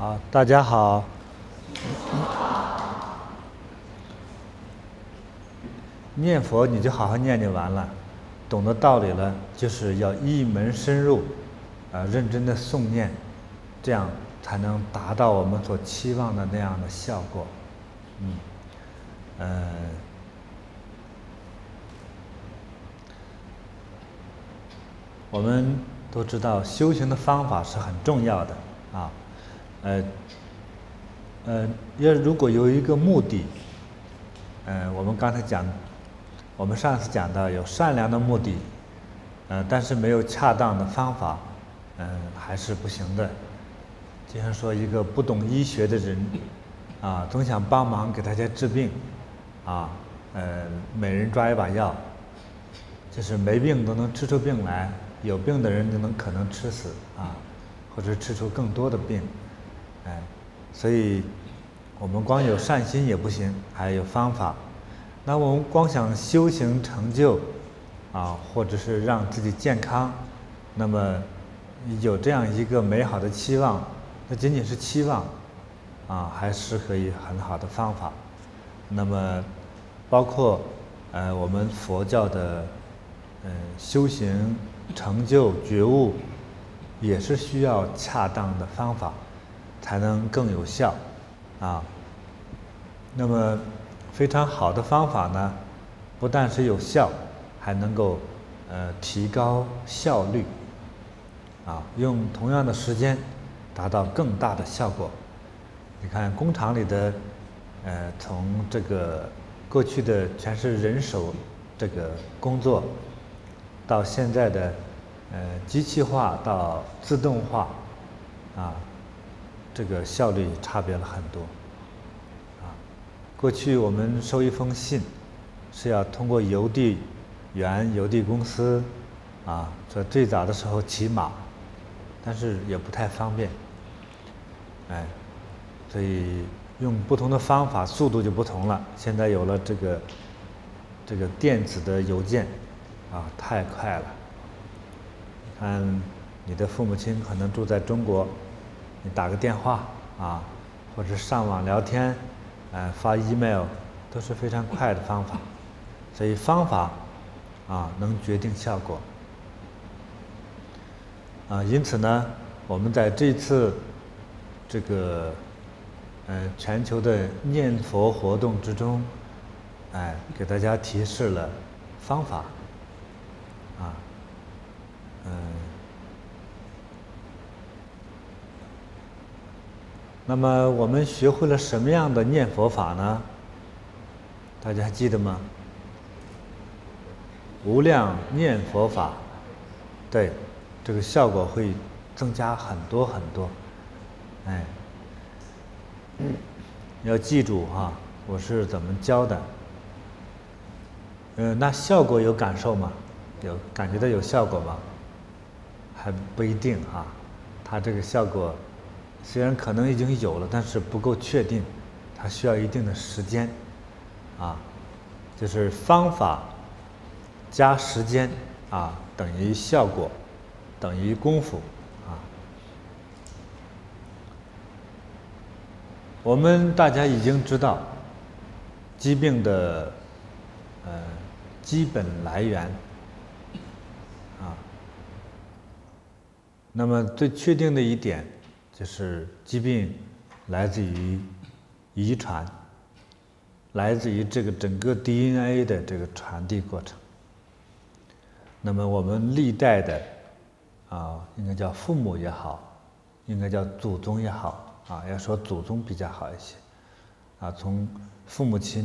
好，大家好。念佛你就好好念就完了，懂得道理了，就是要一门深入，认真的诵念，这样才能达到我们所期望的那样的效果。我们都知道修行的方法是很重要的啊，如果有一个目的，我们刚才讲，我们上次讲到有善良的目的，但是没有恰当的方法，还是不行的。就像说一个不懂医学的人，总想帮忙给大家治病，每人抓一把药，就是没病都能吃出病来，有病的人就可能吃死或者吃出更多的病，所以我们光有善心也不行，还有方法。那我们光想修行成就，或者是让自己健康，那么有这样一个美好的期望，那仅仅是期望，还是可以很好的方法。那么包括我们佛教的修行成就觉悟，也是需要恰当的方法，才能更有效那么非常好的方法呢，不但是有效，还能够提高效率用同样的时间达到更大的效果。你看工厂里的从这个过去的全是人手这个工作，到现在的机器化到自动化这个效率差别了很多过去我们收一封信是要通过邮递员、邮递公司这最早的时候骑马，但是也不太方便所以用不同的方法，速度就不同了。现在有了这个电子的邮件太快了。看你的父母亲可能住在中国，你打个电话或者上网聊天发 email 都是非常快的方法。所以方法能决定效果因此呢，我们在这次这个全球的念佛活动之中，给大家提示了方法那么我们学会了什么样的念佛法呢？大家还记得吗？无量念佛法，对，这个效果会增加很多很多。要记住我是怎么教的。那效果有感受吗？有感觉到有效果吗？还不一定它这个效果虽然可能已经有了，但是不够确定，它需要一定的时间就是方法加时间等于效果，等于功夫我们大家已经知道疾病的基本来源那么最确定的一点就是疾病来自于遗传，来自于这个整个 DNA 的这个传递过程。那么我们历代的应该叫父母也好，应该叫祖宗也好要说祖宗比较好一些从父母亲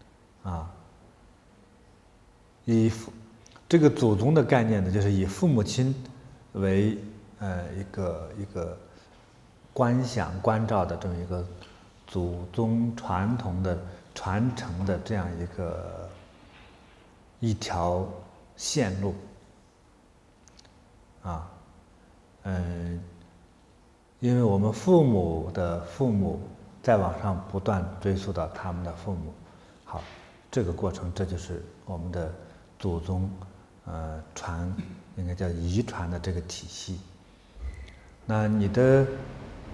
以这个祖宗的概念呢，就是以父母亲为一个观想关照的这么一个祖宗传统的传承的这样一条线路因为我们父母的父母再往上不断追溯到他们的父母，好，这个过程这就是我们的祖宗应该叫遗传的这个体系。那你的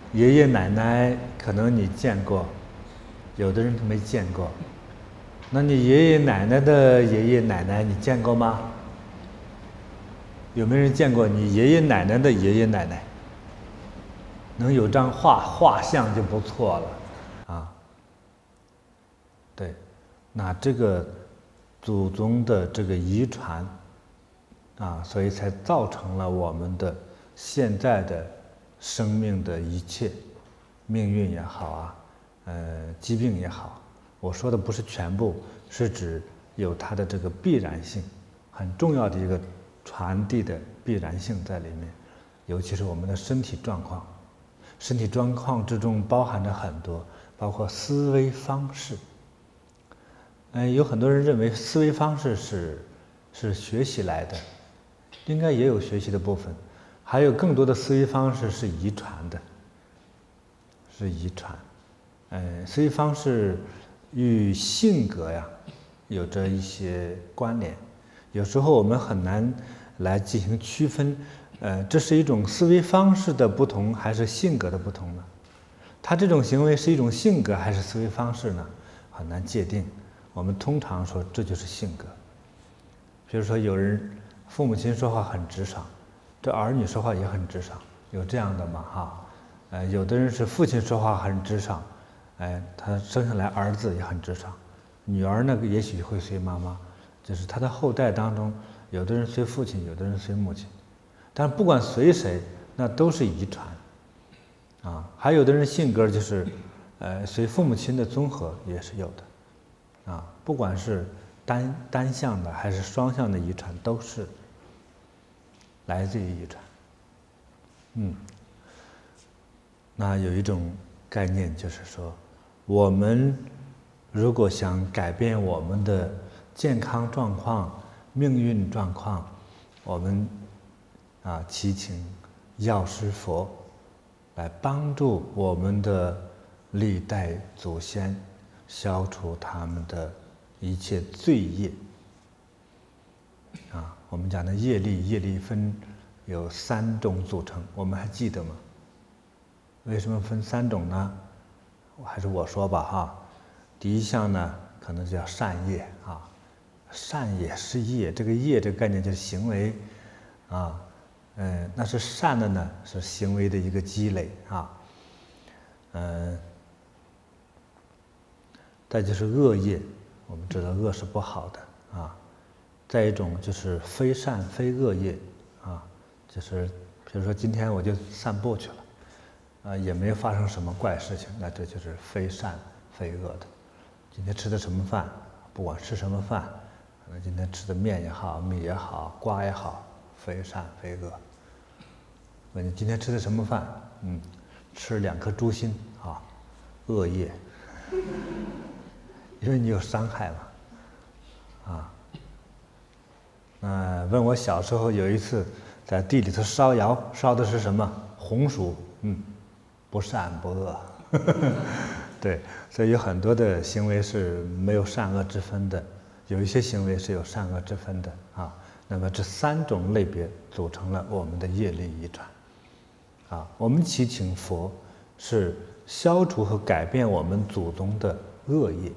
爷爷奶奶可能你见过，有的人没见过。那你爷爷奶奶的爷爷奶奶你见过吗？有没有人见过你爷爷奶奶的爷爷奶奶？能有张画像就不错了啊。对，那这个祖宗的这个遗传啊，所以才造成了我们的现在的生命的一切命运也好啊，疾病也好。我说的不是全部，是指有它的这个必然性，很重要的一个传递的必然性在里面，尤其是我们的身体状况。身体状况之中包含着很多，包括思维方式。有很多人认为思维方式是学习来的，应该也有学习的部分，还有更多的思维方式是遗传的，是遗传。思维方式与性格呀有着一些关联，有时候我们很难来进行区分，这是一种思维方式的不同，还是性格的不同呢？他这种行为是一种性格还是思维方式呢？很难界定。我们通常说这就是性格。比如说有人父母亲说话很直爽，这儿女说话也很直爽，有这样的吗？哈，有的人是父亲说话很直爽，他生下来儿子也很直爽，女儿呢也许会随妈妈，就是他的后代当中，有的人随父亲，有的人随母亲，但不管随谁，那都是遗传。还有的人性格就是，随父母亲的综合也是有的。不管是单向的还是双向的遗传，都是来自于遗传。那有一种概念就是说，我们如果想改变我们的健康状况、命运状况，我们祈请药师佛来帮助我们的历代祖先消除他们的一切罪业。我们讲的业力分有3种组成，我们还记得吗？为什么分3种呢？还是我说吧哈。第一项呢，可能叫善业善也是业，这个业这个概念就是行为那是善的呢，是行为的一个积累再就是恶业，我们知道恶是不好的再一种就是非善非恶业就是比如说今天我就散步去了也没有发生什么怪事情，那这就是非善非恶的。今天吃的什么饭，不管吃什么饭，可能今天吃的面也好，米也好，瓜也好，非善非恶。问你今天吃的什么饭？吃2颗猪心恶业，因为你有伤害嘛问我小时候有一次在地里头烧窑，烧的是什么？红薯，不善不恶。对，所以有很多的行为是没有善恶之分的，有一些行为是有善恶之分的那么这3种类别组成了我们的业力遗传我们祈请佛是消除和改变我们祖宗的恶业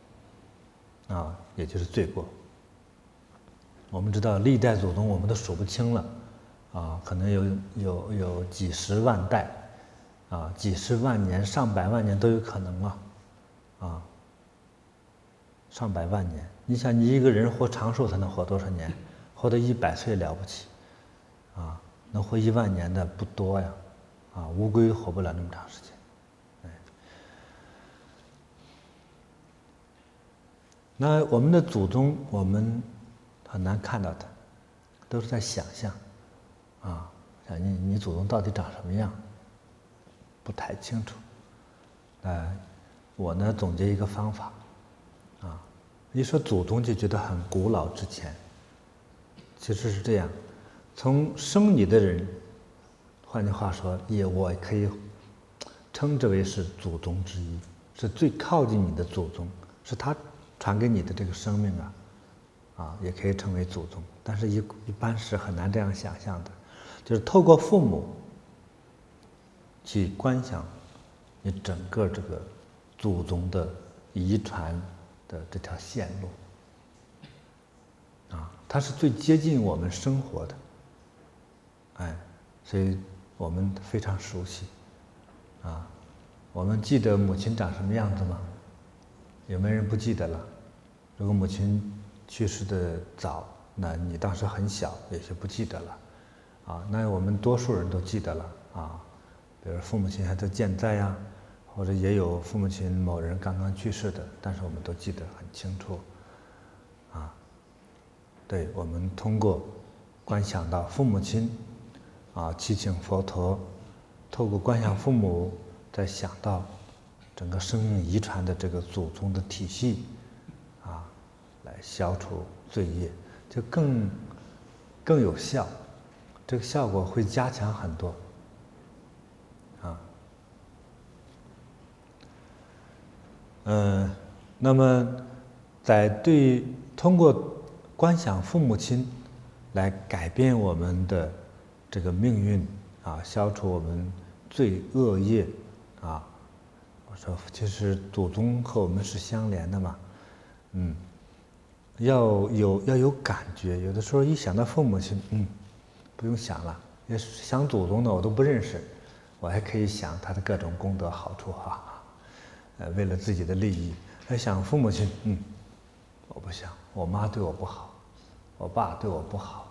也就是罪过。我们知道历代祖宗我们都数不清了可能有几十万代几十万年、上百万年都有可能了上百万年。你想，你一个人活长寿才能活多少年？活到100岁了不起能活1万年的不多呀乌龟活不了那么长时间。那我们的祖宗，我们很难看到它，都是在想象想你祖宗到底长什么样，不太清楚。我呢总结一个方法一说祖宗就觉得很古老之前，其实是这样，从生你的人，换句话说，我可以称之为是祖宗之一，是最靠近你的祖宗，是他传给你的这个生命也可以称为祖宗。但是一般是很难这样想象的，就是透过父母去观想你整个这个祖宗的遗传的这条线路。它是最接近我们生活的，所以我们非常熟悉。我们记得母亲长什么样子吗？有没有人不记得了？如果母亲去世的早，那你当时很小，也就不记得了。那我们多数人都记得了比如父母亲还都健在呀，或者也有父母亲某人刚刚去世的，但是我们都记得很清楚。对，我们通过观想到父母亲，祈请佛陀，透过观想父母，再想到整个生命遗传的这个祖宗的体系，来消除罪业，就更有效，这个效果会加强很多。那么通过观想父母亲来改变我们的这个命运消除我们罪恶业我说其实祖宗和我们是相连的嘛，要有感觉，有的时候一想到父母亲，不用想了，也想祖宗的我都不认识，我还可以想他的各种功德好处为了自己的利益，想父母亲，我不想，我妈对我不好，我爸对我不好，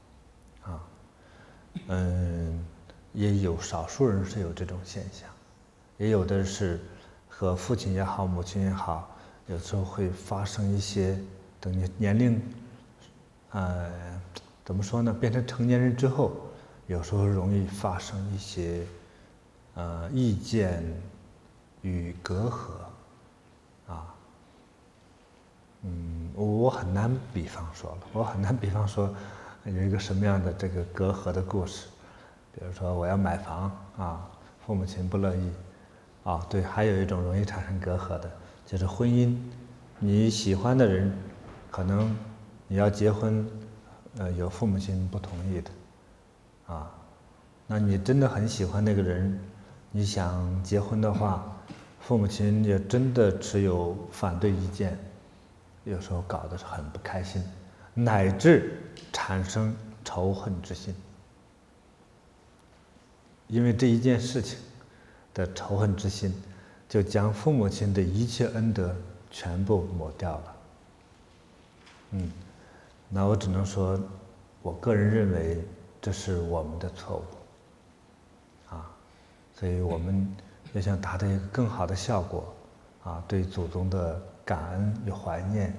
也有少数人是有这种现象，也有的是和父亲也好，母亲也好，有时候会发生一些，等你年龄，怎么说呢，变成成年人之后，有时候容易发生一些，意见与隔阂，我很难比方说了，我很难比方说有一个什么样的这个隔阂的故事，比如说我要买房父母亲不乐意，对，还有一种容易产生隔阂的，就是婚姻，你喜欢的人，可能你要结婚，有父母亲不同意的，那你真的很喜欢那个人，你想结婚的话，父母亲也真的持有反对意见，有时候搞得是很不开心，乃至产生仇恨之心，因为这一件事情的仇恨之心，就将父母亲的一切恩德全部抹掉了。那我只能说，我个人认为这是我们的错误，所以我们要想达到一个更好的效果，对祖宗的感恩与怀念，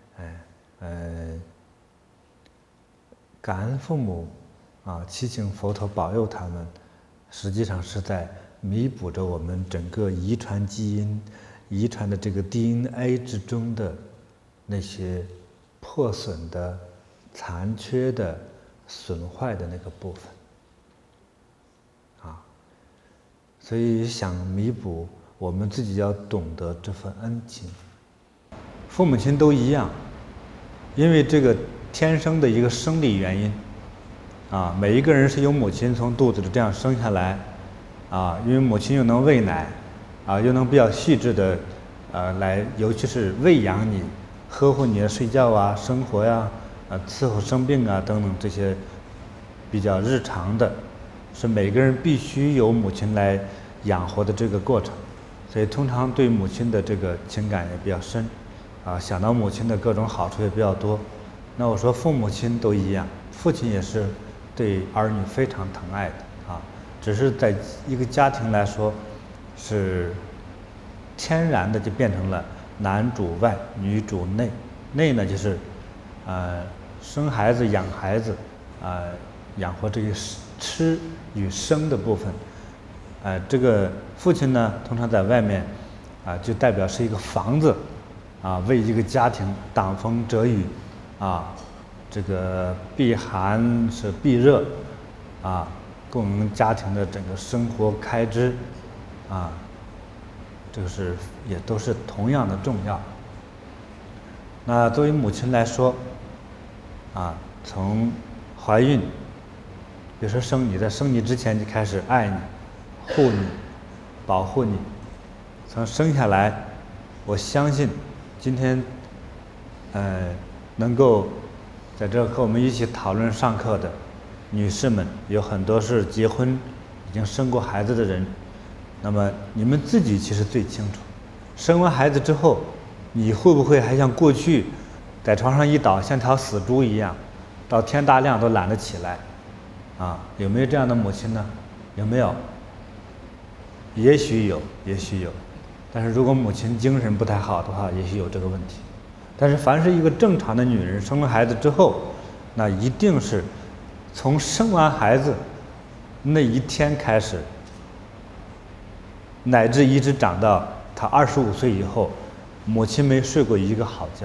感恩父母，祈请佛陀保佑他们，实际上是在弥补着我们整个遗传基因、遗传的这个 DNA 之中的那些破损的、残缺的、损坏的那个部分，所以想弥补，我们自己要懂得这份恩情。父母亲都一样，因为这个天生的一个生理原因，每一个人是由母亲从肚子里这样生下来，因为母亲又能喂奶，又能比较细致的，来，尤其是喂养你、呵护你的睡觉生活伺候生病等等这些比较日常的，是每个人必须由母亲来养活的这个过程，所以通常对母亲的这个情感也比较深，想到母亲的各种好处也比较多。那我说父母亲都一样，父亲也是对儿女非常疼爱的只是在一个家庭来说，是天然的就变成了男主外，女主内。内呢就是，生孩子、养孩子，养活这个吃与生的部分。这个父亲呢，通常在外面，就代表是一个房子，为一个家庭挡风遮雨，这个避寒是避热，供家庭的整个生活开支，这个是也都是同样的重要。那作为母亲来说，从怀孕，比如说在生你之前就开始爱你、 护你、保护你。从生下来，我相信今天，能够在这和我们一起讨论上课的女士们，有很多是结婚已经生过孩子的人。那么你们自己其实最清楚，生完孩子之后，你会不会还像过去在床上一倒像条死猪一样，到天大亮都懒得起来？有没有这样的母亲呢？有没有？也许有，也许有。但是如果母亲精神不太好的话，也许有这个问题。但是凡是一个正常的女人生了孩子之后，那一定是从生完孩子那一天开始，乃至一直长到她25岁以后，母亲没睡过一个好觉。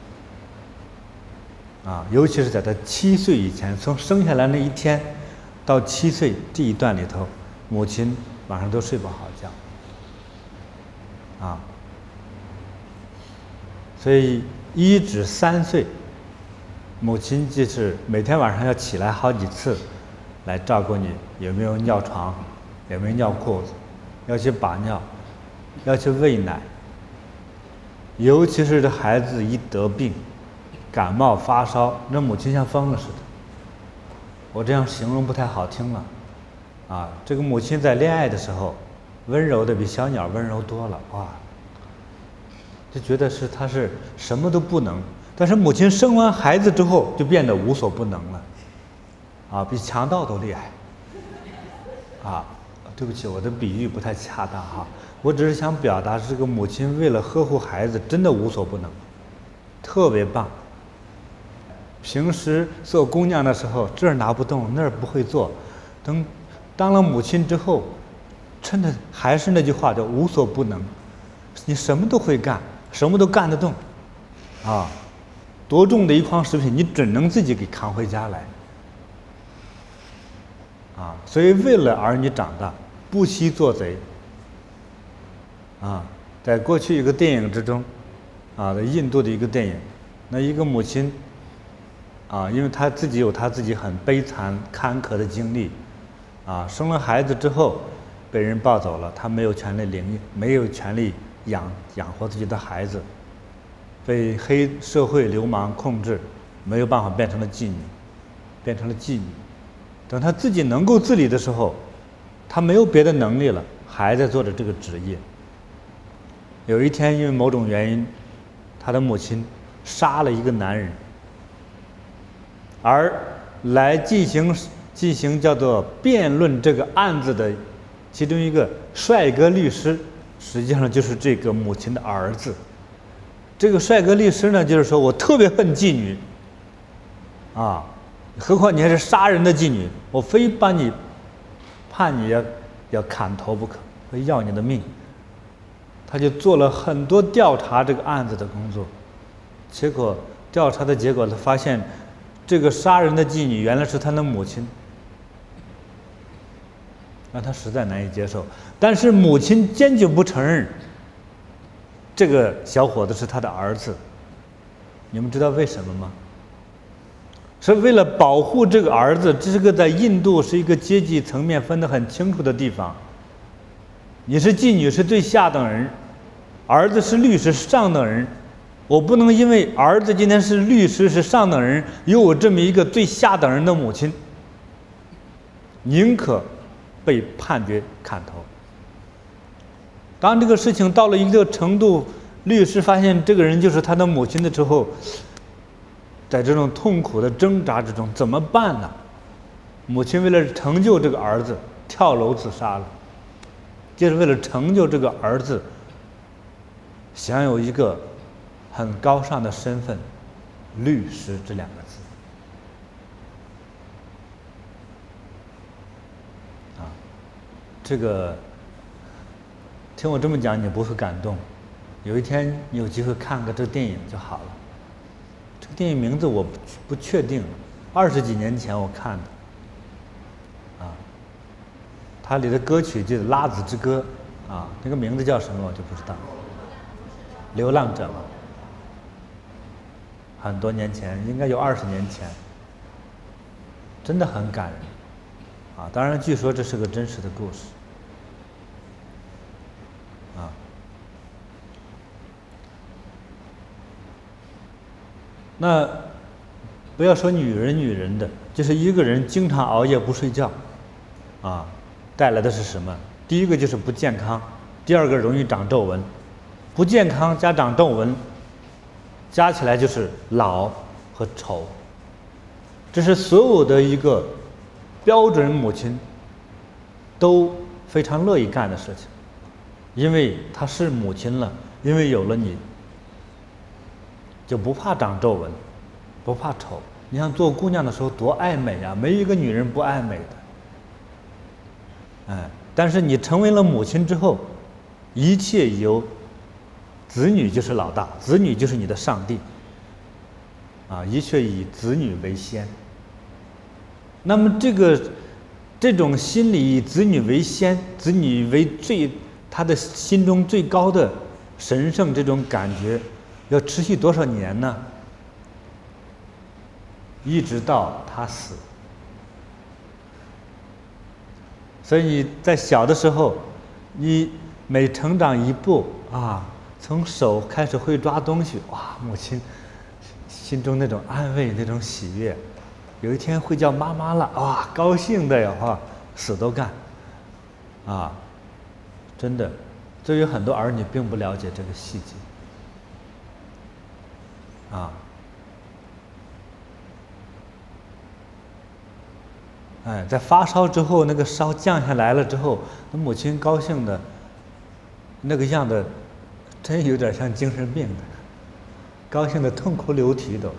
尤其是在她7岁以前，从生下来那一天到7岁这一段里头，母亲晚上都睡不好觉。所以1至3岁，母亲就是每天晚上要起来好几次，来照顾你有没有尿床，有没有尿裤子，要去把尿，要去喂奶。尤其是这孩子一得病，感冒发烧，那母亲像疯了似的。我这样形容不太好听了，这个母亲在恋爱的时候，温柔的比小鸟温柔多了，哇！就觉得她是什么都不能，但是母亲生完孩子之后就变得无所不能了，比强盗都厉害。对不起，我的比喻不太恰当我只是想表达这个母亲为了呵护孩子真的无所不能，特别棒。平时做姑娘的时候这儿拿不动那儿不会做，等当了母亲之后，真的还是那句话叫无所不能，你什么都会干，什么都干得动，多重的一筐食品你准能自己给扛回家来，所以为了儿女长大不惜做贼。在过去一个电影之中，在印度的一个电影，那一个母亲因为她自己有她自己很悲惨坎坷的经历，生了孩子之后被人抱走了，她没有权利领养，没有权利养活自己的孩子，被黑社会流氓控制，没有办法变成了妓女。等她自己能够自理的时候，她没有别的能力了，还在做着这个职业。有一天因为某种原因，她的母亲杀了一个男人，而来进行叫做辩论这个案子的其中一个帅哥律师，实际上就是这个母亲的儿子。这个帅哥律师呢，就是说我特别恨妓女，何况你还是杀人的妓女，我非把你判你要砍头不可，会要你的命。他就做了很多调查这个案子的工作，结果调查的结果他发现，这个杀人的妓女原来是他的母亲，让他实在难以接受。但是母亲坚决不承认这个小伙子是他的儿子。你们知道为什么吗？是为了保护这个儿子。这个在印度是一个阶级层面分得很清楚的地方，你是妓女是最下等人，儿子是律师是上等人。我不能因为儿子今天是律师是上等人，有我这么一个最下等人的母亲，宁可被判决砍头。当这个事情到了一个程度，律师发现这个人就是他的母亲的时候，在这种痛苦的挣扎之中怎么办呢？母亲为了成就这个儿子跳楼自杀了，就是为了成就这个儿子享有一个很高尚的身份，律师这2个字。这个听我这么讲你不会感动，有一天你有机会看个这个电影就好了。这个电影名字我不确定，20几年前我看的，它里的歌曲就是《拉子之歌》，那个名字叫什么我就不知道。流浪者嘛，很多年前，应该有20年前，真的很感人，当然据说这是个真实的故事， 那不要说女人的，就是一个人经常熬夜不睡觉，啊，带来的是什么？第一个就是不健康，第二个容易长皱纹。不健康加长皱纹，加起来就是老和丑。这是所有的一个标准母亲都非常乐意干的事情，因为她是母亲了，因为有了你，就不怕长皱纹，不怕丑。你像做姑娘的时候多爱美啊，没一个女人不爱美的。但是你成为了母亲之后，一切由子女就是老大，子女就是你的上帝，一切以子女为先。那么这种心理以子女为先，子女为他的心中最高的神圣这种感觉，要持续多少年呢？一直到他死。所以你在小的时候，你每成长一步从手开始会抓东西，哇，母亲心中那种安慰，那种喜悦。有一天会叫妈妈了，哇，高兴的呀，死都干，真的，这有很多儿女并不了解这个细节，在发烧之后，那个烧降下来了之后，那母亲高兴的那个样子，真有点像精神病的，高兴的痛哭流涕都，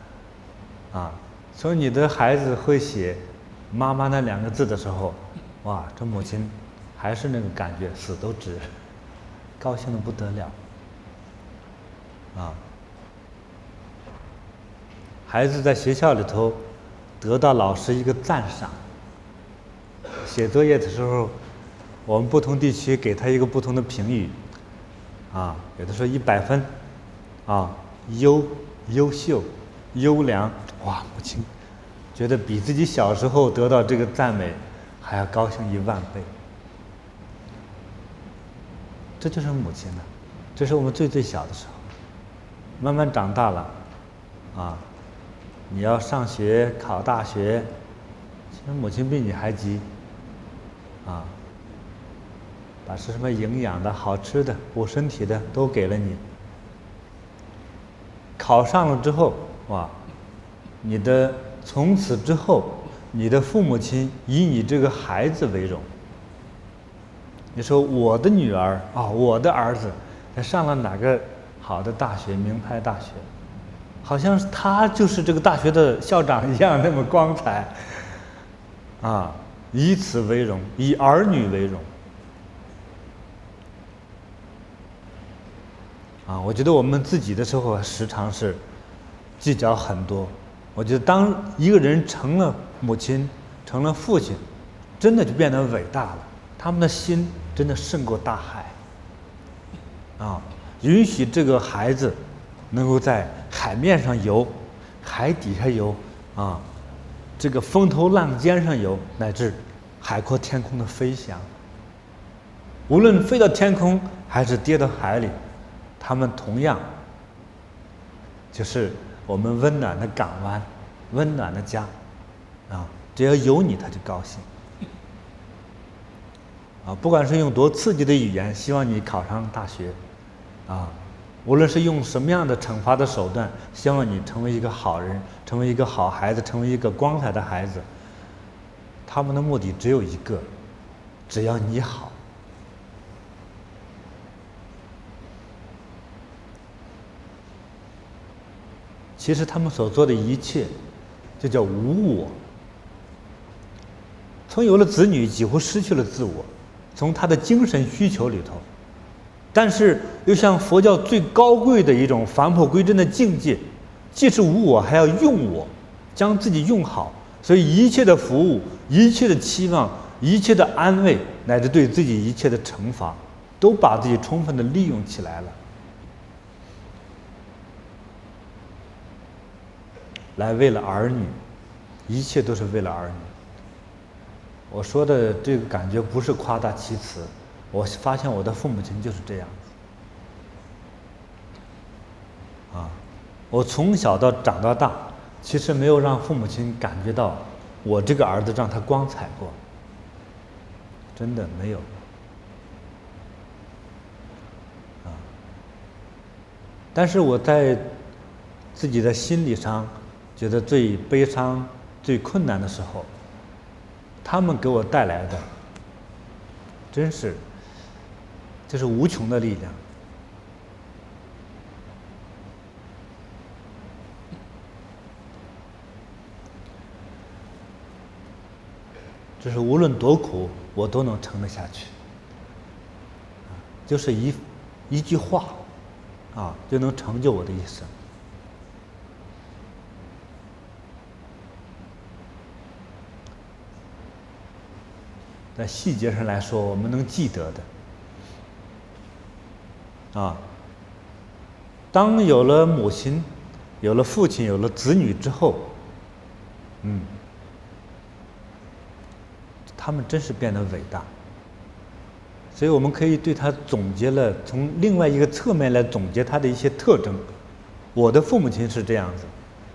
所以你的孩子会写“妈妈”那2个字的时候，哇，这母亲还是那个感觉，死都值，高兴的不得了，孩子在学校里头得到老师一个赞赏，写作业的时候，我们不同地区给他一个不同的评语，有的说100分，优秀、优良，哇，母亲觉得比自己小时候得到这个赞美还要高兴10000倍。这就是母亲呢，这是我们最小的时候，慢慢长大了，你要上学考大学，其实母亲比你还急，把什么营养的好吃的补身体的都给了你。考上了之后，哇，从此之后，你的父母亲以你这个孩子为荣。你说我的女儿我的儿子上了哪个好的大学，名牌大学，好像他就是这个大学的校长一样那么光彩，以此为荣，以儿女为荣。我觉得我们自己的时候时常是计较很多。我觉得当一个人成了母亲，成了父亲，真的就变得伟大了。他们的心真的胜过大海，允许这个孩子能够在海面上游，海底下游，这个风头浪尖上游，乃至海阔天空的飞翔。无论飞到天空还是跌到海里，他们同样就是我们温暖的港湾，温暖的家，只要有你他就高兴，不管是用多刺激的语言希望你考上大学，无论是用什么样的惩罚的手段希望你成为一个好人，成为一个好孩子，成为一个光彩的孩子，他们的目的只有一个，只要你好。其实他们所做的一切就叫无我。从有了子女几乎失去了自我，从他的精神需求里头，但是又像佛教最高贵的一种返璞归真的境界，既是无我还要用我，将自己用好。所以一切的服务，一切的期望，一切的安慰，乃至对自己一切的惩罚，都把自己充分的利用起来了，来为了儿女，一切都是为了儿女。我说的这个感觉不是夸大其词，我发现我的父母亲就是这样子， 我从小到长到大，其实没有让父母亲感觉到我这个儿子让他光彩过，真的没有。但是我在自己的心理上觉得最悲伤、最困难的时候，他们给我带来的，真是，这是无穷的力量。就是无论多苦，我都能撑得下去。就是一句话，就能成就我的一生。在细节上来说，我们能记得的，当有了母亲，有了父亲，有了子女之后，他们真是变得伟大。所以我们可以对他总结了，从另外一个侧面来总结他的一些特征。我的父母亲是这样子，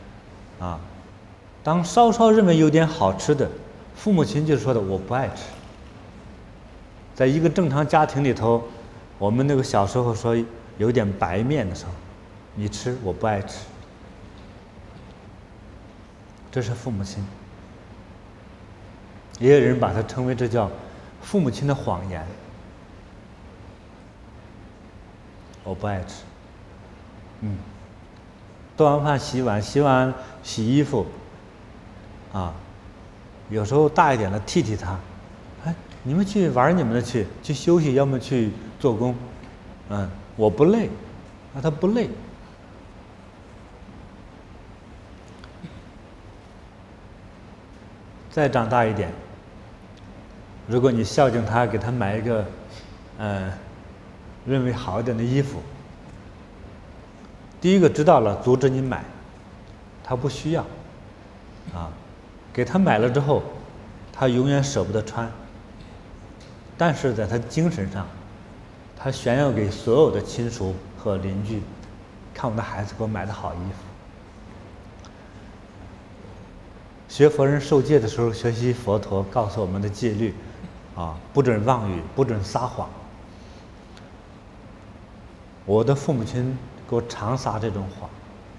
当稍稍认为有点好吃的，父母亲就说的我不爱吃。在一个正常家庭里头，我们那个小时候说有点白面的时候，你吃我不爱吃，这是父母亲。也有人把它称为这叫父母亲的谎言。我不爱吃。做完饭洗碗，洗完洗衣服，有时候大一点的替他，你们去玩你们的去休息，要么去做工，我不累，他不累。再长大一点，如果你孝敬他，给他买一个，认为好一点的衣服，第一个知道了，阻止你买，他不需要，给他买了之后，他永远舍不得穿。但是在他精神上，他炫耀给所有的亲属和邻居，看我的孩子给我买的好衣服。学佛人受戒的时候，学习佛陀告诉我们的戒律，不准妄语，不准撒谎。我的父母亲给我常撒这种谎。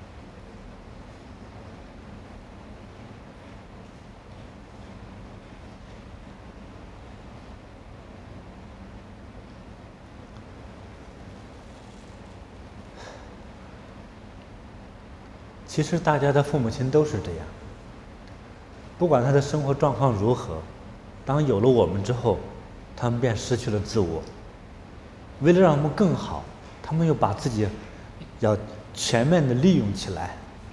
其实大家的父母亲都是这样，不管他的生活状况如何，当有了我们之后，他们便失去了自我。为了让我们更好，他们又把自己要全面的利用起来。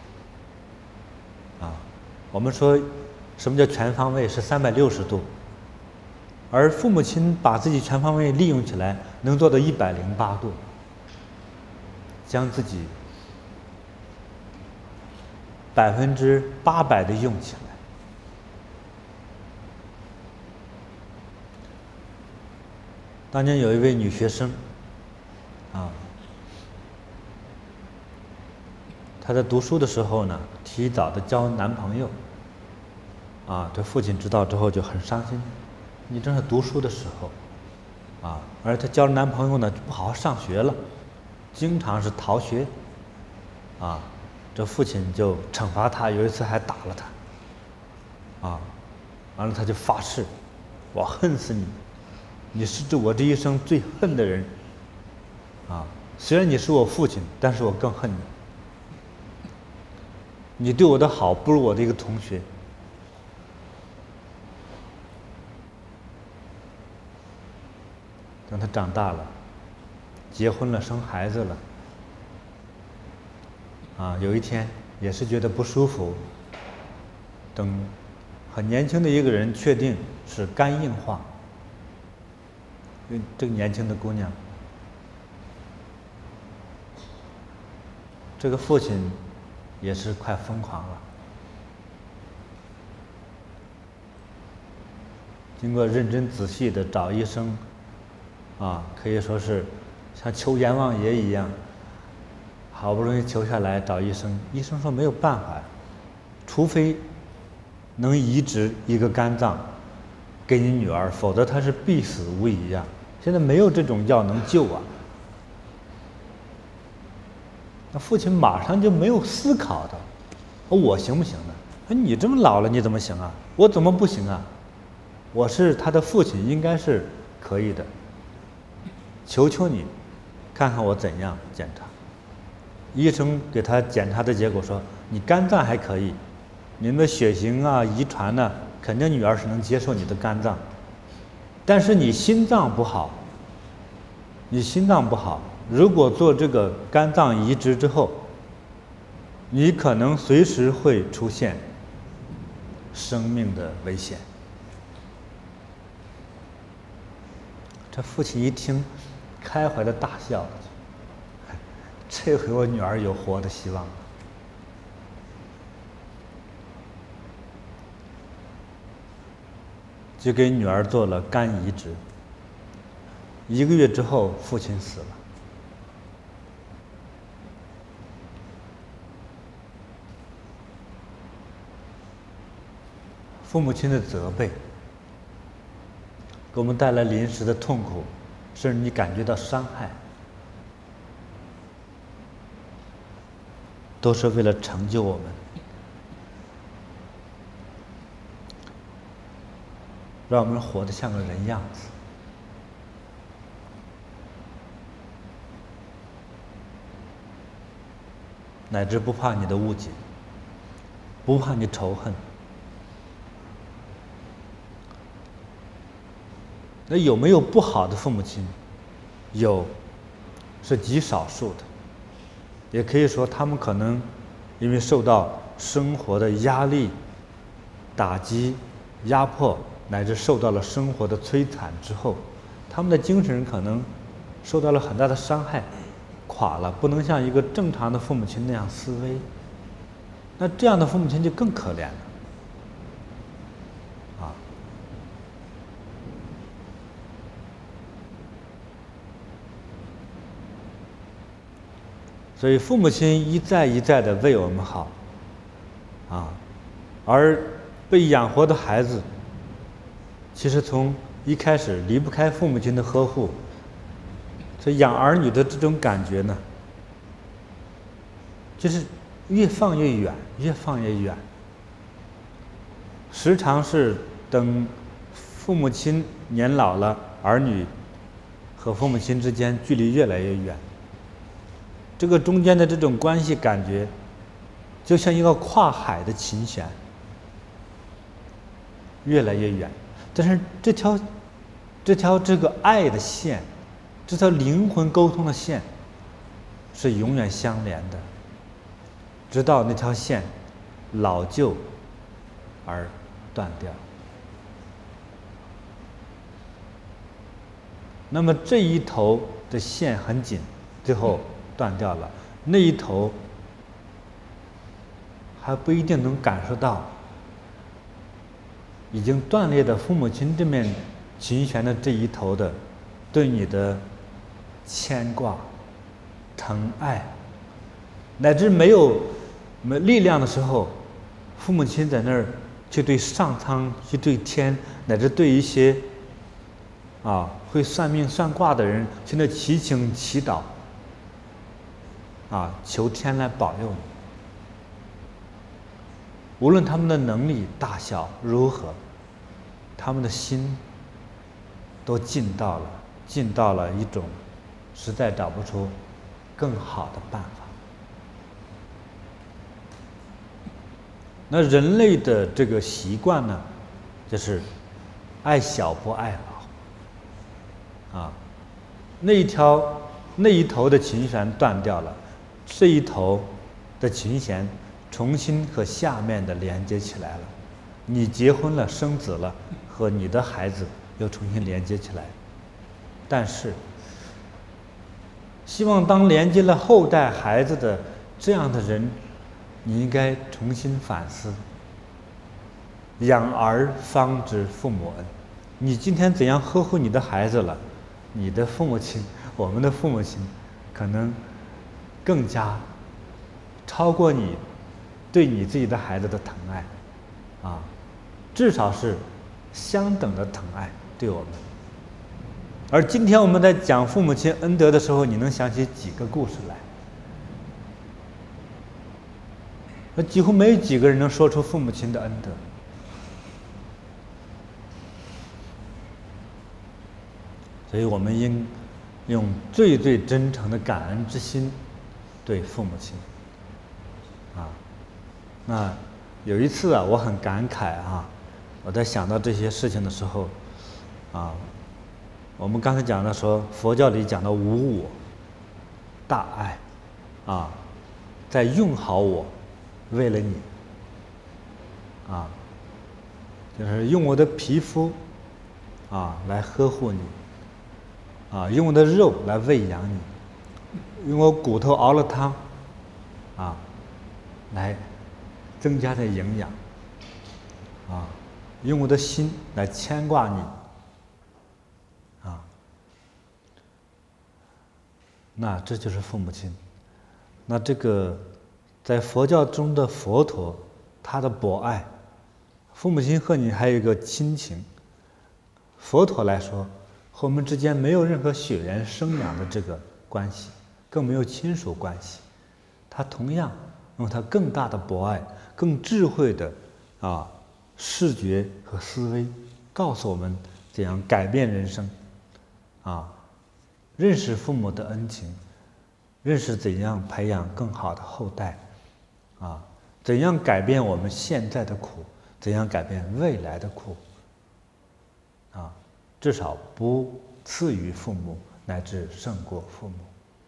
我们说什么叫全方位，是360度，而父母亲把自己全方位利用起来，能做到108度，将自己800%的用起来。当年有一位女学生，她在读书的时候呢，提早的交男朋友，这父亲知道之后就很伤心。你正是读书的时候，而她交了男朋友呢，就不好好上学了，经常是逃学，这父亲就惩罚他，有一次还打了他，完了他就发誓，我恨死你，你是我这一生最恨的人，虽然你是我父亲，但是我更恨你，你对我的好不如我的一个同学。等他长大了，结婚了，生孩子了，有一天也是觉得不舒服，等很年轻的一个人确定是肝硬化，这个年轻的姑娘，这个父亲也是快疯狂了。经过认真仔细的找医生，可以说是像求阎王爷一样， 好不容易求下来找医生，医生说没有办法，除非能移植一个肝脏给你女儿，否则她是必死无疑呀。现在没有这种药能救啊。那父亲马上就没有思考的，我行不行呢？你这么老了，你怎么行啊？我怎么不行啊？我是他的父亲，应该是可以的。求求你，看看我怎样检查。医生给他检查的结果说，你肝脏还可以，您的血型啊、遗传呢，肯定女儿是能接受你的肝脏，但是你心脏不好，如果做这个肝脏移植之后，你可能随时会出现生命的危险。这父亲一听，开怀的大笑，这回我女儿有活的希望了。就给女儿做了肝移植。1个月之后，父亲死了。父母亲的责备，给我们带来临时的痛苦，甚至你感觉到伤害，都是为了成就我们，让我们活得像个人样子。乃至不怕你的误解，不怕你仇恨。那有没有不好的父母亲？有，是极少数的。也可以说，他们可能因为受到生活的压力、打击、压迫，乃至受到了生活的摧残之后，他们的精神可能受到了很大的伤害，垮了，不能像一个正常的父母亲那样思维。那这样的父母亲就更可怜了。所以父母亲一再一再的为我们好，而被养活的孩子，其实从一开始离不开父母亲的呵护，所以养儿女的这种感觉呢，就是越放越远，越放越远。时常是等父母亲年老了，儿女和父母亲之间距离越来越远。这个中间的这种关系感觉，就像一个跨海的琴弦，越来越远。但是这条这个爱的线，这条灵魂沟通的线，是永远相连的，直到那条线老旧而断掉。那么这一头的线很紧，最后断掉了，那一头还不一定能感受到已经断裂的父母亲这面琴弦的这一头的对你的牵挂、疼爱，乃至没有力量的时候，父母亲在那儿去对上苍、去对天，乃至对一些会算命算卦的人，去那祈请祈祷。求天来保佑你。无论他们的能力大小如何，他们的心都尽到了一种实在找不出更好的办法。那人类的这个习惯呢，就是爱小不爱老。那一头的琴弦断掉了，这一头的琴弦重新和下面的连接起来了。你结婚了，生子了，和你的孩子又重新连接起来。但是，希望当连接了后代孩子的这样的人，你应该重新反思：养儿方知父母恩。你今天怎样呵护你的孩子了，你的父母亲，我们的父母亲，可能更加超过你对你自己的孩子的疼爱，啊，至少是相等的疼爱对我们。而今天我们在讲父母亲恩德的时候，你能想起几个故事来？那几乎没有几个人能说出父母亲的恩德。所以我们应用最最真诚的感恩之心对父母亲。啊，那有一次啊，我很感慨啊，我在想到这些事情的时候，啊，我们刚才讲的说，佛教里讲的无我、大爱，啊，在用好我，为了你，啊，就是用我的皮肤，啊，来呵护你，啊，用我的肉来喂养你，用我骨头熬了汤，啊，来增加的营养，啊，用我的心来牵挂你，啊，那这就是父母亲。那这个在佛教中的佛陀，他的博爱，父母亲和你还有一个亲情。佛陀来说，和我们之间没有任何血缘生养的这个关系，更没有亲属关系。他同样用他更大的博爱、更智慧的视觉和思维，告诉我们怎样改变人生，啊，认识父母的恩情，认识怎样培养更好的后代，啊，怎样改变我们现在的苦，怎样改变未来的苦，啊，至少不次于父母，乃至胜过父母。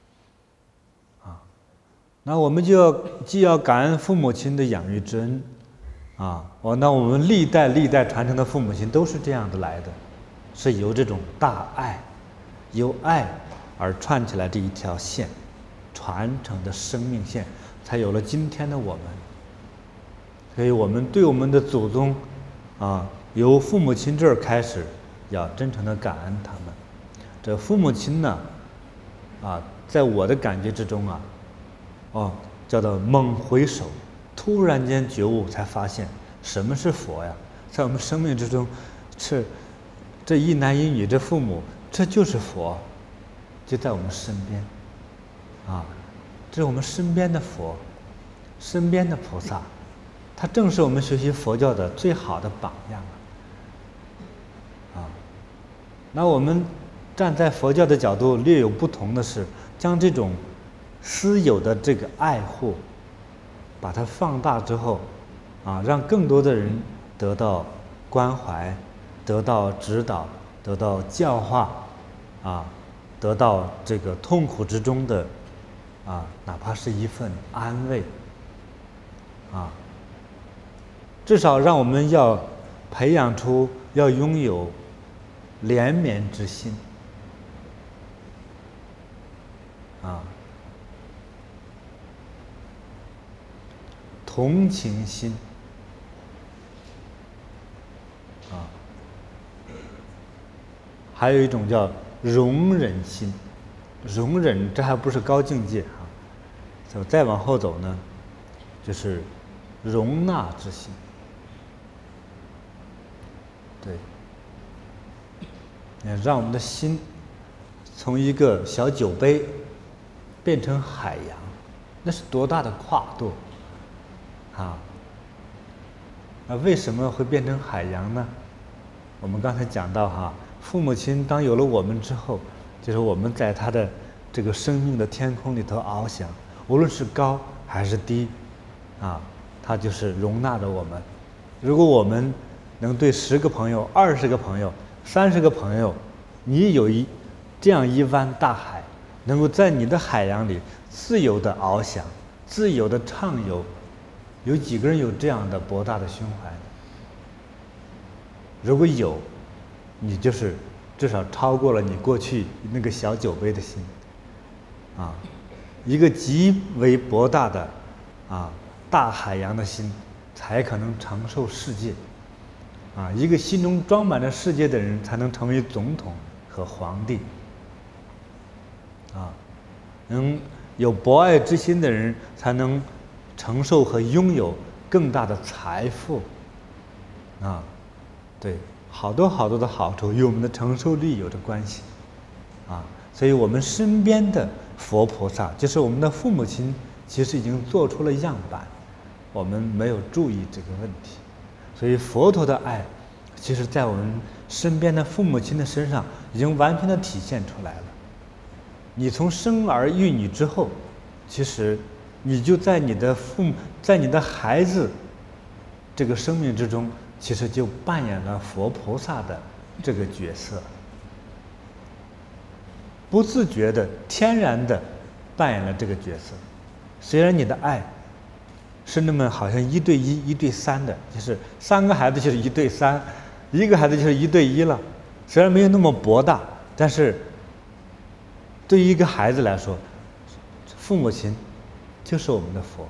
那我们既要感恩父母亲的养育之恩，那我们历代传承的父母亲都是这样的来的，是由这种大爱，由爱而串起来这一条线，传承的生命线，才有了今天的我们。所以我们对我们的祖宗，由父母亲这儿开始，要真诚的感恩他们。这父母亲呢，在我的感觉之中叫做猛回首，突然间觉悟，才发现什么是佛呀？在我们生命之中，这一男一女这父母，这就是佛，就在我们身边，这是我们身边的佛，身边的菩萨，他正是我们学习佛教的最好的榜样那我们站在佛教的角度略有不同的是，将这种私有的这个爱护，把它放大之后，让更多的人得到关怀，得到指导，得到教化，得到这个痛苦之中的哪怕是一份安慰，至少让我们要培养出要拥有怜悯之心，同情心，还有一种叫容忍心。容忍这还不是高境界再往后走呢，就是容纳之心。对，让我们的心从一个小酒杯变成海洋，那是多大的跨度那为什么会变成海洋呢？我们刚才讲到父母亲当有了我们之后，就是我们在他的这个生命的天空里头翱翔，无论是高还是低，他就是容纳着我们。如果我们能对10个朋友、20个朋友、30个朋友，你有这样一湾大海，能够在你的海洋里自由的翱翔，自由的畅游，有几个人有这样的博大的胸怀呢？如果有，你就是至少超过了你过去那个小酒杯的心，一个极为博大的大海洋的心，才可能承受世界，一个心中装满着世界的人，才能成为总统和皇帝，能有博爱之心的人，才能承受和拥有更大的财富，啊，对，好多好多的好处与我们的承受力有着关系，啊，所以我们身边的佛菩萨，就是我们的父母亲，其实已经做出了样板，我们没有注意这个问题，所以佛陀的爱，其实在我们身边的父母亲的身上已经完全的体现出来了。你从生儿育女之后，其实你就在你的孩子这个生命之中，其实就扮演了佛菩萨的这个角色，不自觉的、天然的扮演了这个角色。虽然你的爱是那么好像1对1、1对3的，就是3个孩子就是1对3，一个孩子就是1对1了。虽然没有那么博大，但是对于一个孩子来说，父母亲就是我们的佛。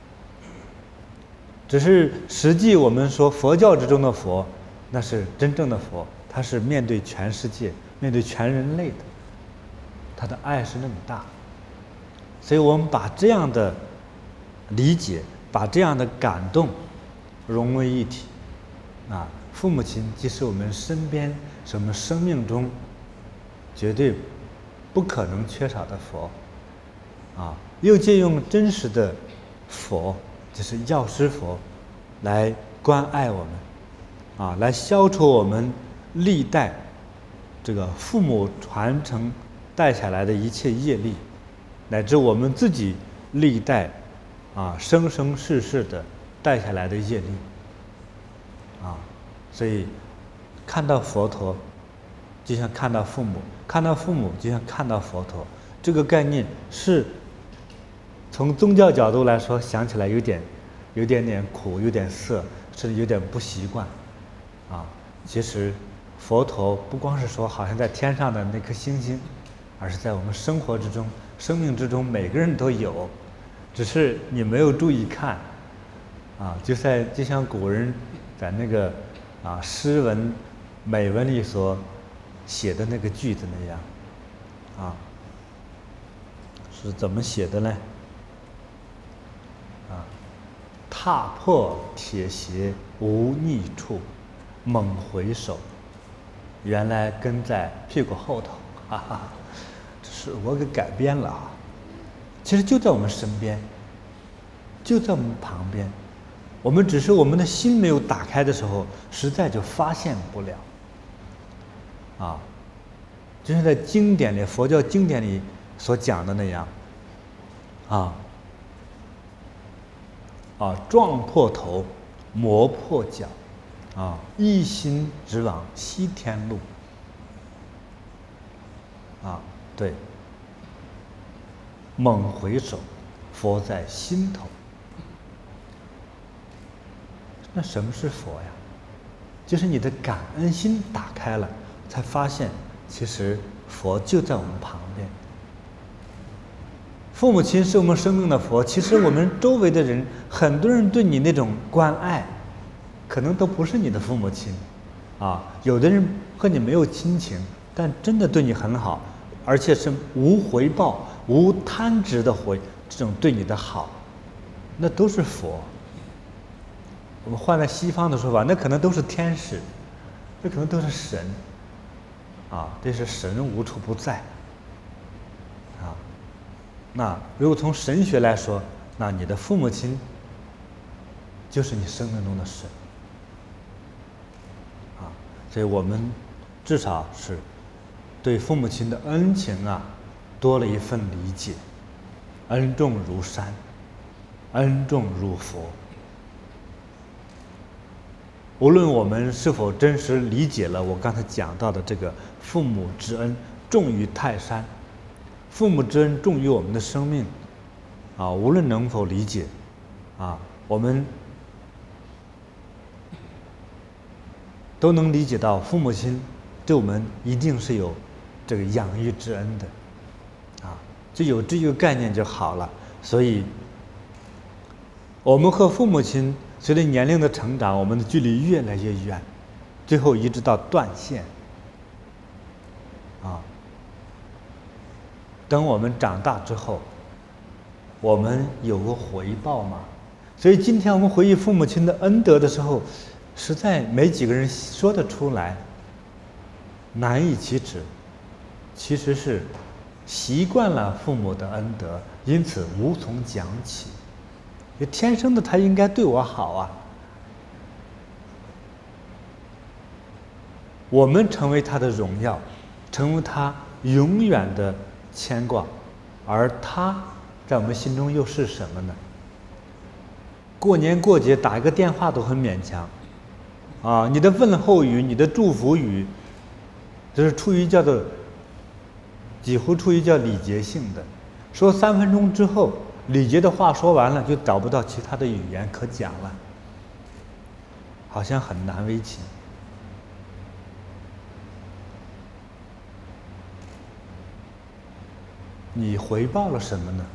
只是实际我们说佛教之中的佛，那是真正的佛，他是面对全世界、面对全人类的，他的爱是那么大。所以我们把这样的理解，把这样的感动融为一体，啊，父母亲既是我们身边、是我们生命中绝对不可能缺少的佛，啊，又借用真实的佛，就是药师佛，来关爱我们，啊，来消除我们历代这个父母传承带下来的一切业力，乃至我们自己历代生生世世的带下来的业力，啊，所以看到佛陀，就像看到父母；看到父母，就像看到佛陀。这个概念是从宗教角度来说，想起来有点点苦，有点涩，甚至有点不习惯，啊。其实佛陀不光是说好像在天上的那颗星星，而是在我们生活之中、生命之中，每个人都有，只是你没有注意看，啊，就像古人在那个诗文、美文里所写的那个句子那样，啊，是怎么写的呢？踏破铁鞋无觅处，猛回首，原来跟在屁股后头，哈哈，这是我给改编了啊。其实就在我们身边，就在我们旁边，我们只是我们的心没有打开的时候，实在就发现不了。啊，就像在经典里，佛教经典里所讲的那样，撞破头，磨破脚，一心直往西天路。对，猛回首，佛在心头。那什么是佛呀？就是你的感恩心打开了，才发现其实佛就在我们旁边。父母亲是我们生命的佛，其实我们周围的人，很多人对你那种关爱，可能都不是你的父母亲，有的人和你没有亲情，但真的对你很好，而且是无回报、无贪执的这种对你的好，那都是佛。我们换在西方的说法，那可能都是天使，这可能都是神，这是神无处不在。那如果从神学来说，那你的父母亲就是你生命中的神，所以我们至少是对父母亲的恩情多了一份理解，恩重如山，恩重如佛。无论我们是否真实理解了我刚才讲到的这个父母之恩重于泰山，父母之恩重于我们的生命，无论能否理解，我们都能理解到父母亲对我们一定是有这个养育之恩的，就有这个概念就好了。所以，我们和父母亲随着年龄的成长，我们的距离越来越远，最后一直到断线。等我们长大之后，我们有个回报吗？ 所以今天我们回忆父母亲的恩德的时候，实在没几个人说得出来，难以启齿。其实是习惯了父母的恩德，因此无从讲起。天生的他应该对我好啊，我们成为他的荣耀，成为他永远的牵挂，而他在我们心中又是什么呢？过年过节打一个电话都很勉强，啊，你的问候语、你的祝福语，这是出于几乎出于叫礼节性的，说3分钟之后，礼节的话说完了，就找不到其他的语言可讲了，好像很难为情。你回报了什么呢？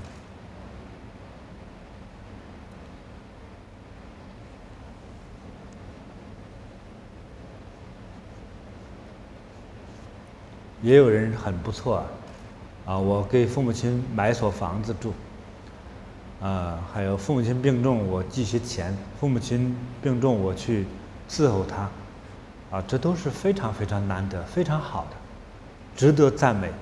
也有人很不错啊，我给父母亲买所房子住，还有父母亲病重我寄些钱，父母亲病重我去伺候他，这都是非常非常难得、非常好的，值得赞美，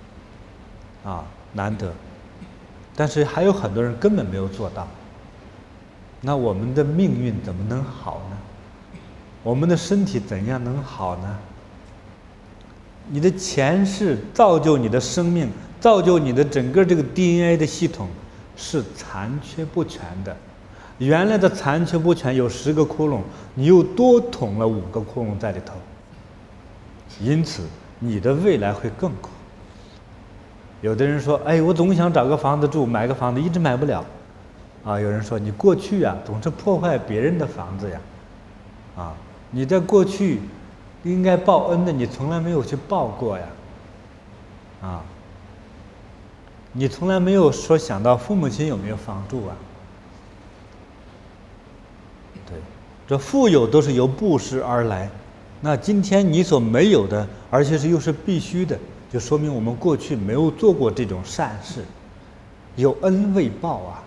难得。但是还有很多人根本没有做到，那我们的命运怎么能好呢？我们的身体怎样能好呢？你的前世造就你的生命，造就你的整个这个 DNA 的系统是残缺不全的。原来的残缺不全有10个窟窿，你又多捅了5个窟窿在里头，因此你的未来会更苦。有的人说，哎，我总想找个房子住，买个房子一直买不了，有人说你过去总是破坏别人的房子呀，你在过去应该报恩的，你从来没有去报过呀，你从来没有说想到父母亲有没有房住啊？对，这富有都是由布施而来，那今天你所没有的，而且又是必须的，就说明我们过去没有做过这种善事，有恩未报啊。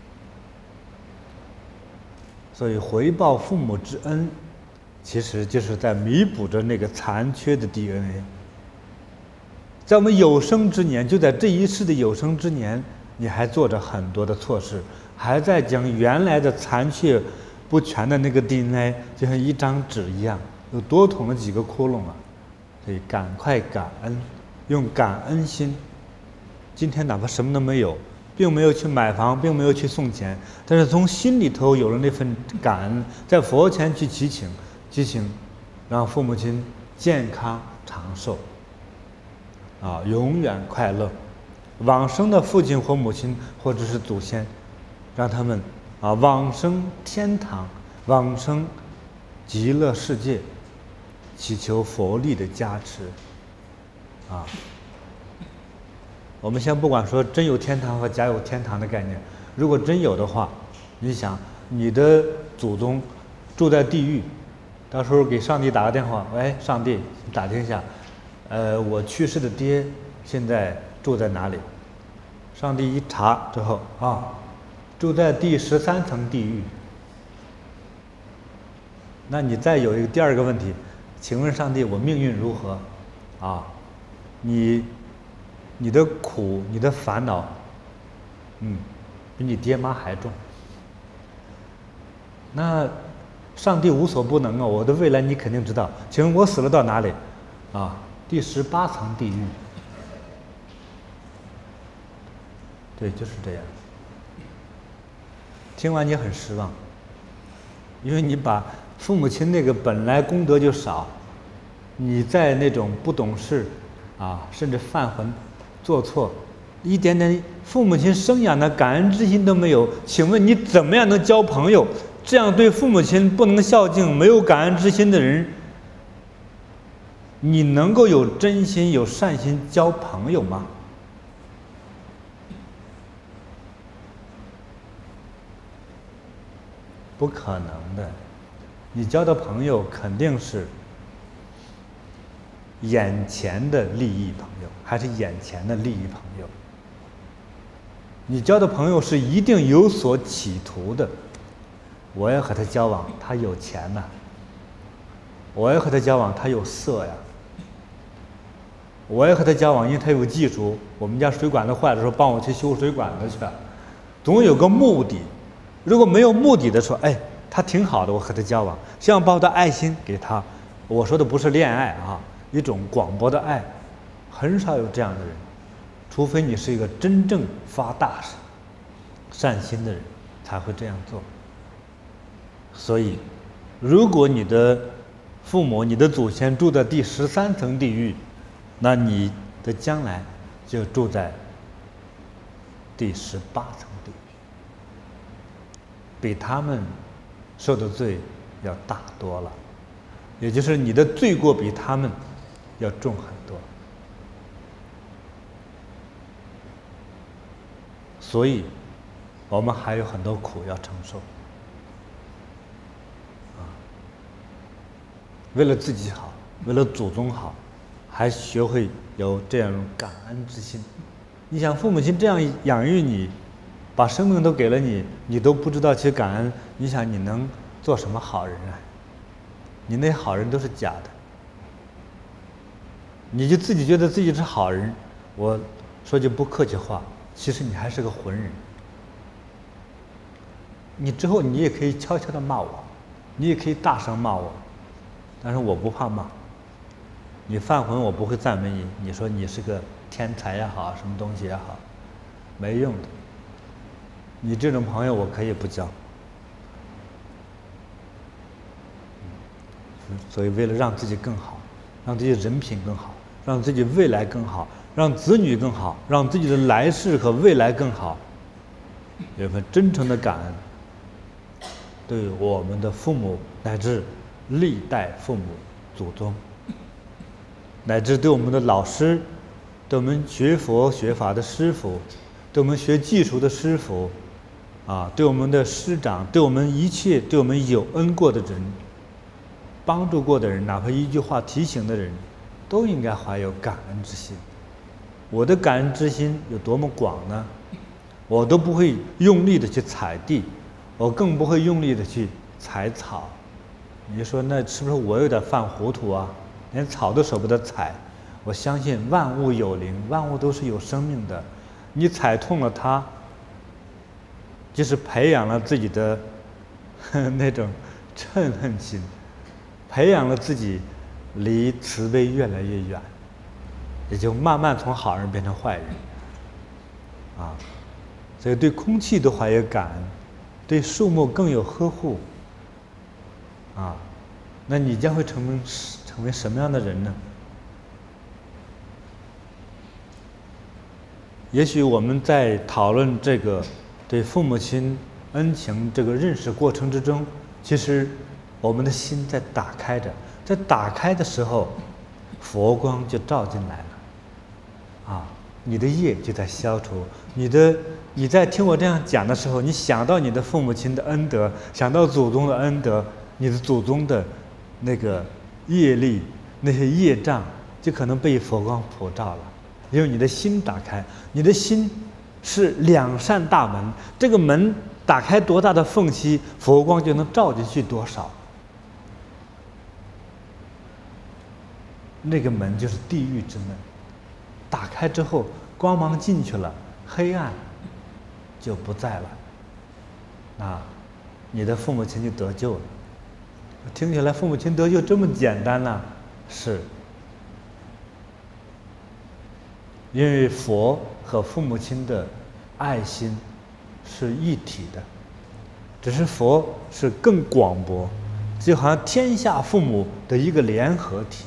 所以回报父母之恩，其实就是在弥补着那个残缺的 DNA。在我们有生之年，就在这一世的有生之年，你还做着很多的错事，还在将原来的残缺不全的那个 DNA， 就像一张纸一样，又多捅了几个窟窿啊！所以赶快感恩，用感恩心。今天哪怕什么都没有，并没有去买房，并没有去送钱，但是从心里头有了那份感恩，在佛前去祈请，让父母亲健康长寿，永远快乐。往生的父亲或母亲或者是祖先，让他们往生天堂，往生极乐世界，祈求佛力的加持。我们先不管说真有天堂和假有天堂的概念，如果真有的话，你想你的祖宗住在地狱，到时候给上帝打个电话，喂，上帝，打听一下，我去世的爹现在住在哪里？上帝一查之后，住在第13层地狱。那你再有一个第二个问题，请问上帝，我命运如何？你的苦，你的烦恼，比你爹妈还重。那上帝无所不能啊，我的未来你肯定知道。请问我死了到哪里？第18层地狱。对，就是这样。听完你很失望，因为你把父母亲那个本来功德就少，你在那种不懂事甚至犯浑做错，一点点父母亲生养的感恩之心都没有，请问你怎么样能交朋友？这样对父母亲不能孝敬、没有感恩之心的人，你能够有真心、有善心交朋友吗？不可能的。你交的朋友肯定是眼前的利益朋友，还是眼前的利益朋友？你交的朋友是一定有所企图的， 我要和他交往，他有钱呐；我要和他交往，他有色呀；我要和他交往，因为他有技术。我们家水管子坏的时候，帮我去修水管子去，总有个目的。如果没有目的的说，哎，他挺好的，我和他交往，希望把我的爱心给他。我说的不是恋爱啊，一种广博的爱，很少有这样的人，除非你是一个真正发大善心的人，才会这样做。所以，如果你的父母、你的祖先住在第13层地狱，那你的将来就住在第18层地狱，比他们受的罪要大多了。也就是你的罪过比他们要重很多。所以，我们还有很多苦要承受。为了自己好，为了祖宗好，还学会有这样一种感恩之心。你想，父母亲这样养育你，把生命都给了你，你都不知道去感恩，你想你能做什么好人啊？你那好人都是假的，你就自己觉得自己是好人，我说句不客气话，其实你还是个混人。你之后你也可以悄悄地骂我，你也可以大声骂我，但是我不怕骂。你犯浑我不会赞美你，你说你是个天才也好，什么东西也好，没用的。你这种朋友我可以不交。所以为了让自己更好，让自己人品更好，让自己未来更好，让子女更好，让自己的来世和未来更好，有一份真诚的感恩，对我们的父母乃至历代父母祖宗，乃至对我们的老师，对我们学佛学法的师傅，对我们学技术的师傅，对我们的师长，对我们一切对我们有恩过的人，帮助过的人，哪怕一句话提醒的人，都应该怀有感恩之心。我的感恩之心有多么广呢？我都不会用力的去踩地，我更不会用力的去踩草。你说那是不是我有点犯糊涂啊？连草都舍不得踩。我相信万物有灵，万物都是有生命的。你踩痛了它，就是培养了自己的那种嗔恨心，培养了自己离慈悲越来越远，也就慢慢从好人变成坏人。所以对空气都怀有感恩，对树木更有呵护。那你将会成为什么样的人呢？也许我们在讨论这个对父母亲恩情这个认识过程之中，其实我们的心在打开着，在打开的时候，佛光就照进来了，你的业就在消除。你在听我这样讲的时候，你想到你的父母亲的恩德，想到祖宗的恩德，你的祖宗的那个业力，那些业障，就可能被佛光普照了。因为你的心打开，你的心是两扇大门，这个门打开多大的缝隙，佛光就能照进去多少。那个门就是地狱之门，打开之后，光芒进去了，黑暗就不在了，你的父母亲就得救了。听起来父母亲得救这么简单呢？是，因为佛和父母亲的爱心是一体的，只是佛是更广博，就好像天下父母的一个联合体。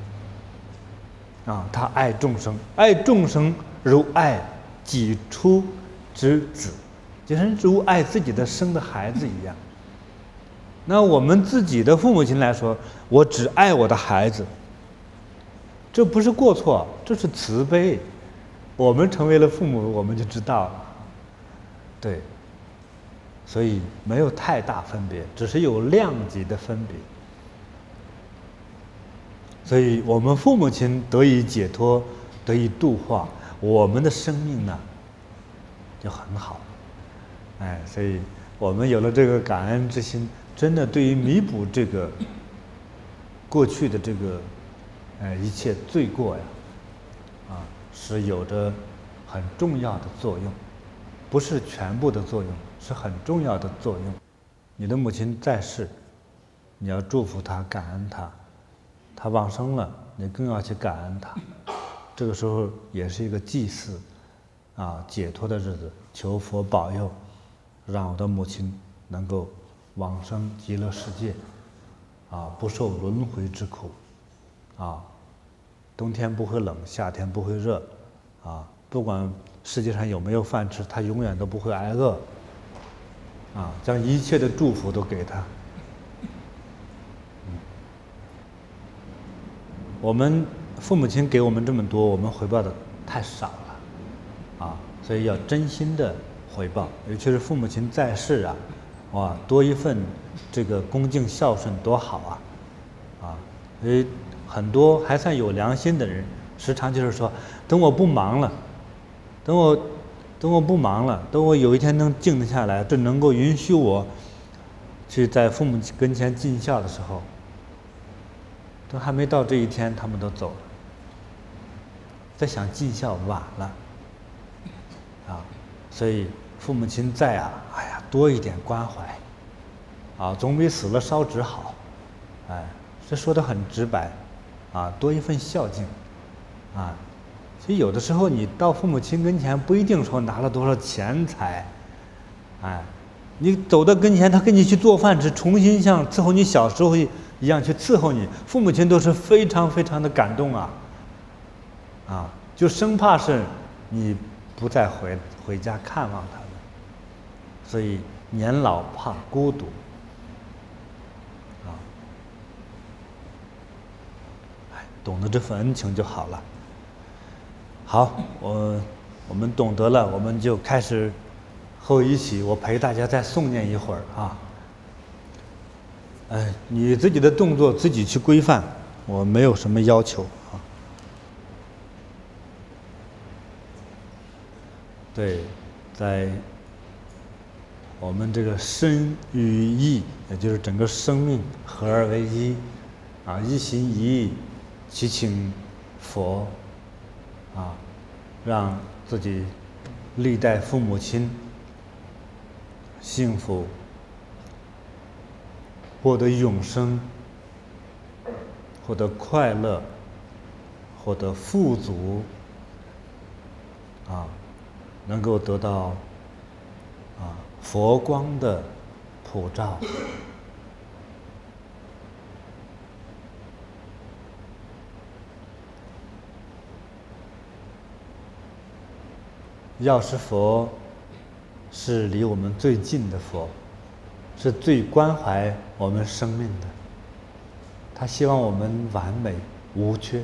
他爱众生，爱众生如爱己出之子，就是如爱自己的生的孩子一样。那我们自己的父母亲来说，我只爱我的孩子，这不是过错，这是慈悲。我们成为了父母，我们就知道了。对，所以没有太大分别，只是有量级的分别。所以我们父母亲得以解脱，得以度化，我们的生命呢就很好。所以我们有了这个感恩之心，真的对于弥补这个过去的这个一切罪过呀，是有着很重要的作用，不是全部的作用，是很重要的作用。你的母亲在世，你要祝福她、感恩她；她往生了，你更要去感恩她。这个时候也是一个祭祀解脱的日子，求佛保佑，让我的母亲能够往生极乐世界，不受轮回之苦，冬天不会冷，夏天不会热，不管世界上有没有饭吃，她永远都不会挨饿，将一切的祝福都给她。我们父母亲给我们这么多，我们回报的太少了，所以要真心的回报，尤其是父母亲在世多一份这个恭敬孝顺多好所以很多还算有良心的人，时常就是说，等我不忙了，等我不忙了，等我有一天能静得下来，这能够允许我去在父母跟前尽孝的时候，都还没到这一天，他们都走了。再想尽孝晚了，所以父母亲在多一点关怀，总比死了烧纸好，这说得很直白，多一份孝敬，其实有的时候你到父母亲跟前，不一定说拿了多少钱财，你走到跟前，他跟你去做饭吃，重新像伺候你小时候一样去伺候你，父母亲都是非常非常的感动就生怕是你不再回家看望他们，所以年老怕孤独，懂得这份恩情就好了。好，我们懂得了，我们就开始后一起，我陪大家再诵念一会儿你自己的动作自己去规范，我没有什么要求对，在我们这个身与意，也就是整个生命合而为一，一心一意祈请佛让自己历代父母亲幸福，获得永生，获得快乐，获得富足，能够得到佛光的普照。药师佛是离我们最近的佛，是最关怀我们生命的，他希望我们完美无缺，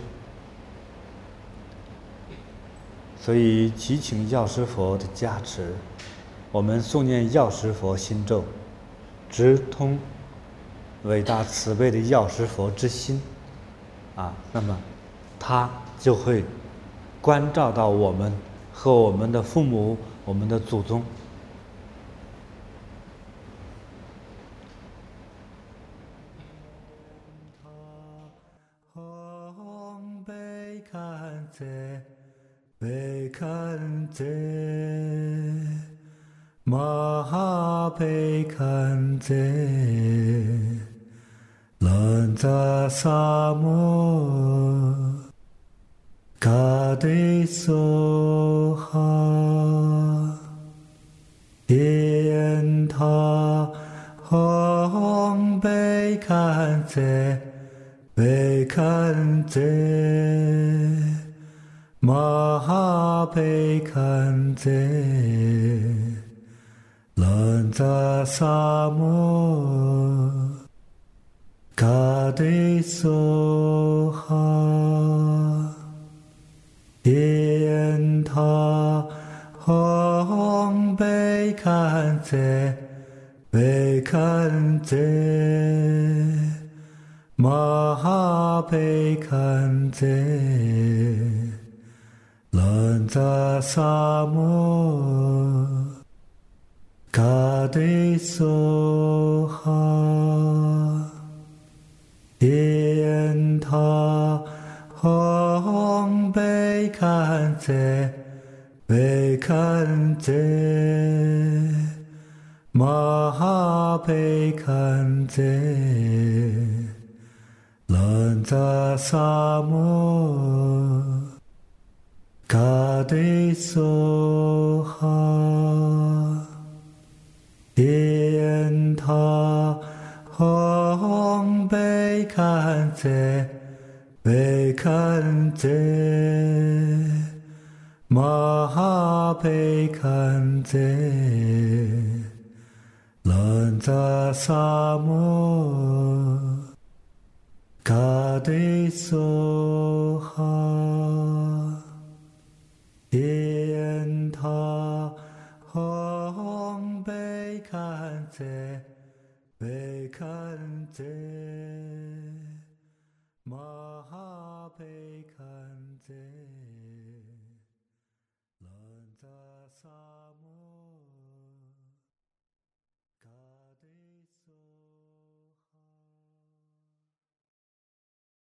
所以祈请药师佛的加持，我们诵念药师佛心咒，直通伟大慈悲的药师佛之心那么他就会关照到我们和我们的父母、我们的祖宗。贝堪则玛哈贝堪则兰扎萨摩嘎德梭哈天塔吽贝堪则贝堪则玛哈贝堪则兰扎萨摩嘎德梭哈天塔吽贝堪则贝堪则玛哈贝堪则兰扎萨摩嘎对梭哈，天他吽贝堪则，贝堪则，玛哈贝堪则，兰扎萨摩，嘎对梭哈。天他吽贝堪则，贝堪则，玛哈贝堪则，兰扎萨摩，嘎对梭哈。天他吽贝堪则，贝堪则，玛哈贝堪则，兰扎萨摩。